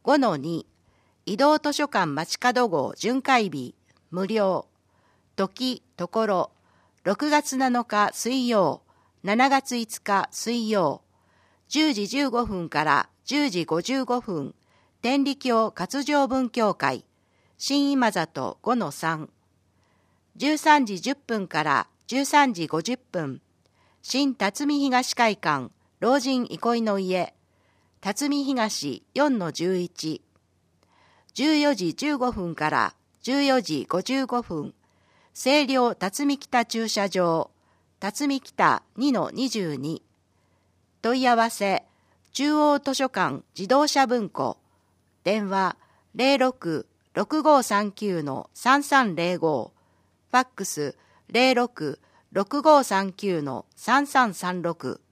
5-2 移動図書館街角号巡回日無料。時、ところ6月7日水曜、7月5日水曜、10時15分から10時55分、天理教活上文教会、新今里 5-3、13時10分から13時50分、新辰巳東会館、老人憩いの家、辰巳東 4-11、14時15分から14時55分、清涼辰巳北駐車場、辰巳北 2-22、問い合わせ、中央図書館自動車文庫、電話 06-6539-3305、ファックス 06-6539-3336